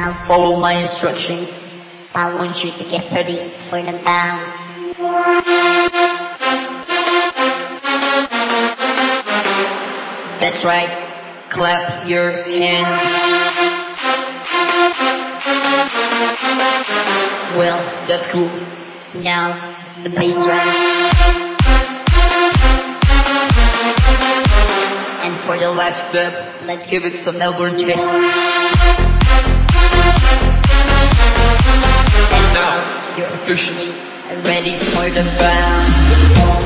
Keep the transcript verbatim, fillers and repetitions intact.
Now follow my instructions. I want you to get ready for the bound. That's right. Clap your hands. Well, that's cool. Now the bass drum. And for the last step, let's give it some elbow check. And now you're officially ready for the bound.